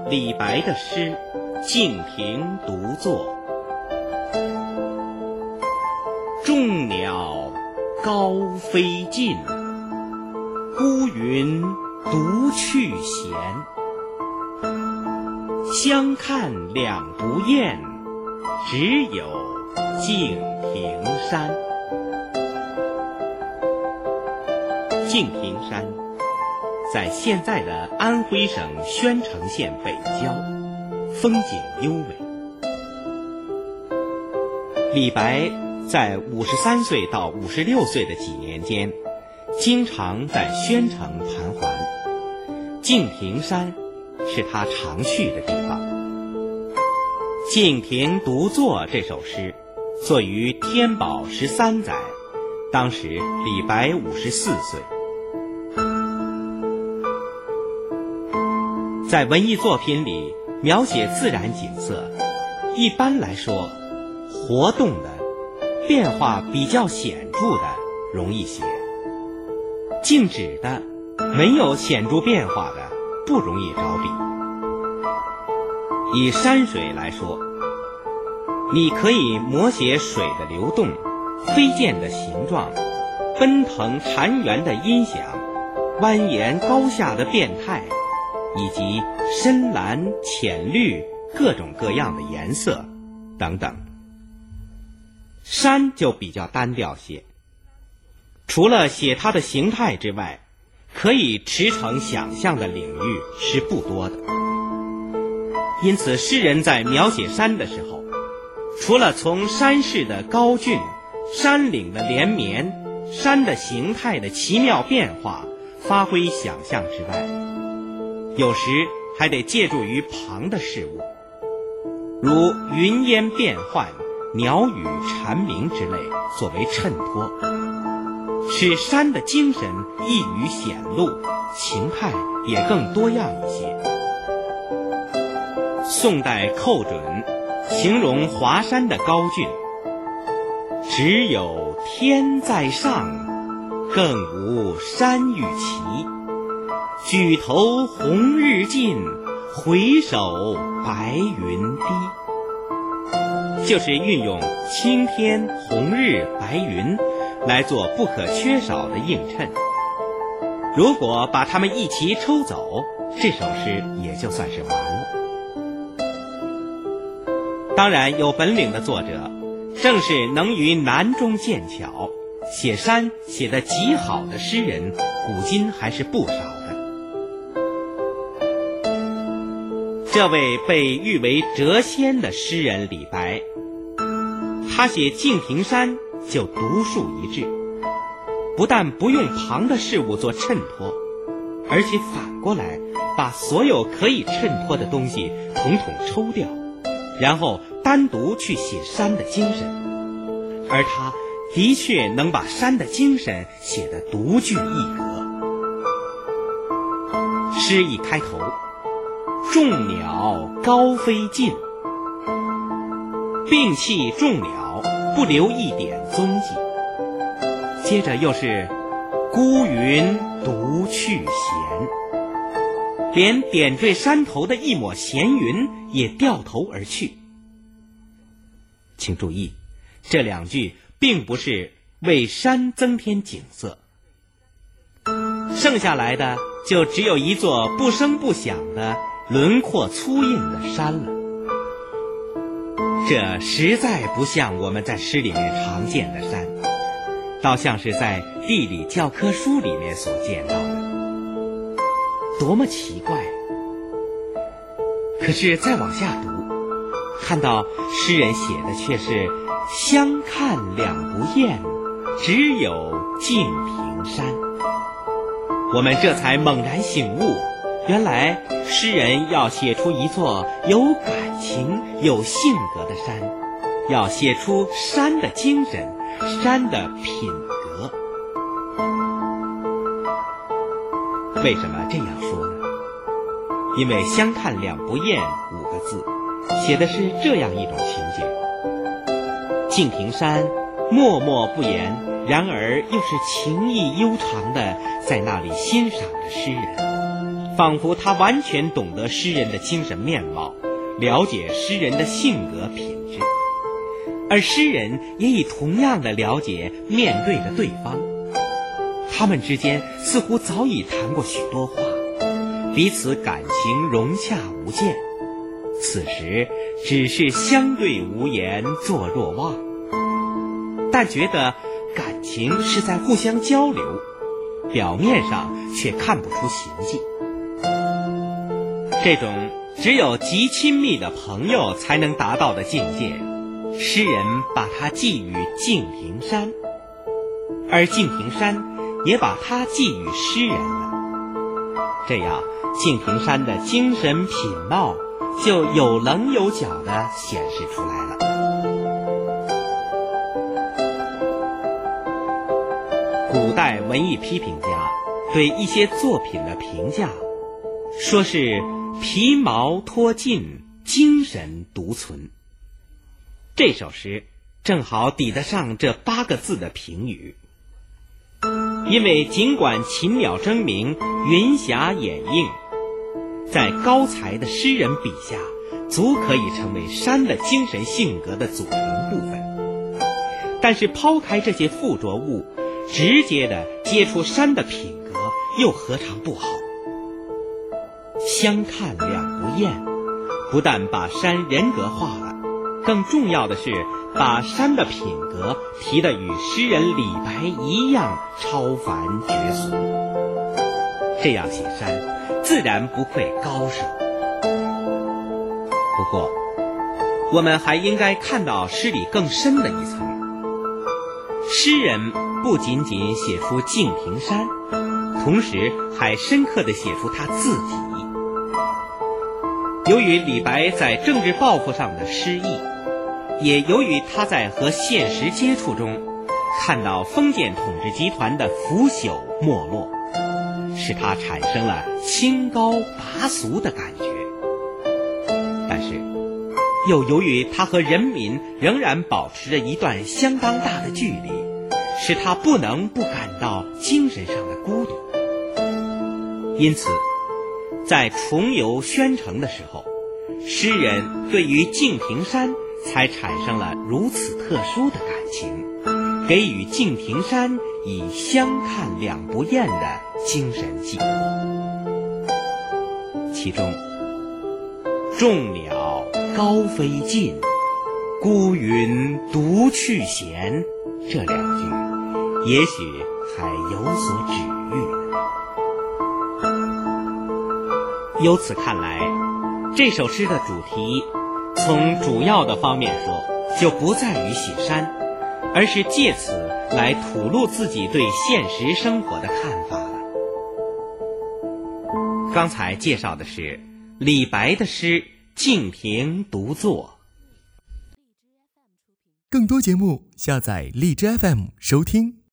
李白的诗《敬亭独坐》。众鸟高飞尽，孤云独去闲。相看两不厌，只有敬亭山。敬亭山在现在的安徽省宣城县北郊，风景优美。李白在53岁到56岁的几年间，经常在宣城盘桓，敬亭山是他常去的地方。《敬亭独坐》这首诗作于天宝13载，当时李白54岁。在文艺作品里描写自然景色，一般来说，活动的、变化比较显著的容易写，静止的、没有显著变化的不容易着笔。以山水来说，你可以摹写水的流动、飞溅的形状、奔腾潺湲的音响、蜿蜒高下的变态，以及深蓝、浅绿各种各样的颜色等等。山就比较单调些，除了写它的形态之外，可以驰骋想象的领域是不多的。因此诗人在描写山的时候，除了从山势的高峻、山岭的连绵、山的形态的奇妙变化发挥想象之外，有时还得借助于旁的事物，如云烟变幻、鸟语蝉鸣之类作为衬托，使山的精神易于显露，形态也更多样一些。宋代寇准形容华山的高峻，只有天在上，更无山欲齐。举头红日近，回首白云低。就是运用青天、红日、白云来做不可缺少的映衬。如果把它们一齐抽走，这首诗也就算是完了。当然，有本领的作者，正是能于难中见巧，写山写得极好的诗人，古今还是不少的。这位被誉为谪仙的诗人李白，他写敬亭山就独树一帜，不但不用旁的事物做衬托，而且反过来把所有可以衬托的东西统统抽掉，然后单独去写山的精神。而他的确能把山的精神写得独具一格。诗一开头，众鸟高飞尽，摒弃众鸟，不留一点踪迹。接着又是孤云独去闲，连点缀山头的一抹闲云也掉头而去。请注意，这两句并不是为山增添景色，剩下来的就只有一座不声不响的轮廓粗硬的山了。这实在不像我们在诗里面常见的山，倒像是在地理教科书里面所见到的，多么奇怪！可是再往下读，看到诗人写的却是相看两不厌，只有敬亭山。我们这才猛然醒悟，原来诗人要写出一座有感情、有性格的山，要写出山的精神、山的品格。为什么这样说呢？因为相看两不厌5个字写的是这样一种情景：敬亭山默默不言，然而又是情意悠长的在那里欣赏着诗人， 仿佛他完全懂得诗人的精神面貌，了解诗人的性格品质，而诗人也以同样的了解面对着对方。他们之间似乎早已谈过许多话，彼此感情融洽无间，此时只是相对无言，坐若望，但觉得感情是在互相交流，表面上却看不出行迹。这种只有极亲密的朋友才能达到的境界，诗人把它寄予敬亭山，而敬亭山也把它寄予诗人了。这样，敬亭山的精神品貌就有棱有角地显示出来了。古代文艺批评家对一些作品的评价，说是皮毛脱尽，精神独存。这首诗正好抵得上这8个字的评语。因为尽管禽鸟争鸣，云霞掩映，在高才的诗人笔下，足可以成为山的精神性格的组成部分。但是抛开这些附着物，直接的接触山的品格，又何尝不好？相看两不厌，不但把山人格化了，更重要的是把山的品格提得与诗人李白一样超凡绝俗。这样写山，自然不愧高手。不过，我们还应该看到诗里更深的一层。诗人不仅仅写出敬亭山，同时还深刻地写出他自己。由于李白在政治抱负上的失意，也由于他在和现实接触中看到封建统治集团的腐朽没落，使他产生了清高拔俗的感觉。但是又由于他和人民仍然保持着一段相当大的距离，使他不能不感到精神上的孤独。因此在重游宣城的时候，诗人对于敬亭山才产生了如此特殊的感情，给予敬亭山以相看两不厌的精神寄托。其中众鸟高飞尽，孤云独去闲，这2句也许还有所指喻呢。由此看来，这首诗的主题从主要的方面说，就不在于写山，而是借此来吐露自己对现实生活的看法了。刚才介绍的是李白的诗《敬亭独坐》。 更多节目下载荔枝 FM 收听。